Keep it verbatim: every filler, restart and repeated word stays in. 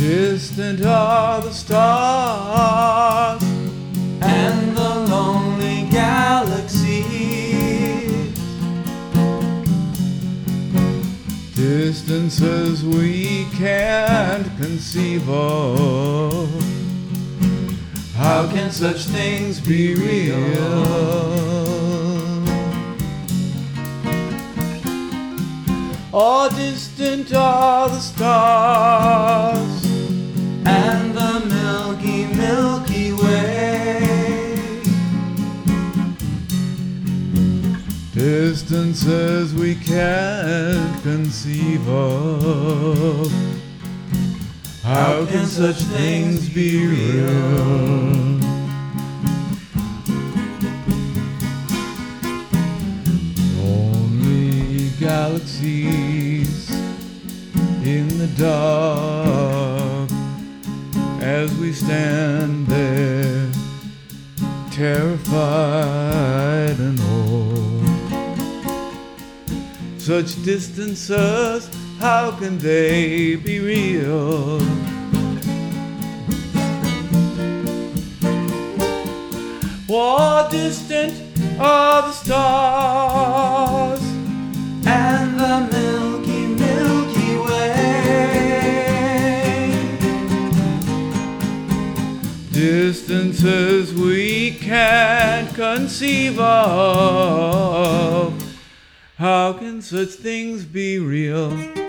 Distant are the stars and the lonely galaxies, distances we can't conceive of. How can such things be real? Oh, distant are the stars and the milky, milky way, distances we can't conceive of. How can such things be real? Lonely galaxies in the dark, as we stand there, terrified and old. Such distances, how can they be real? What distant are the stars and the milky, milky way, distances we can't conceive of. How can such things be real?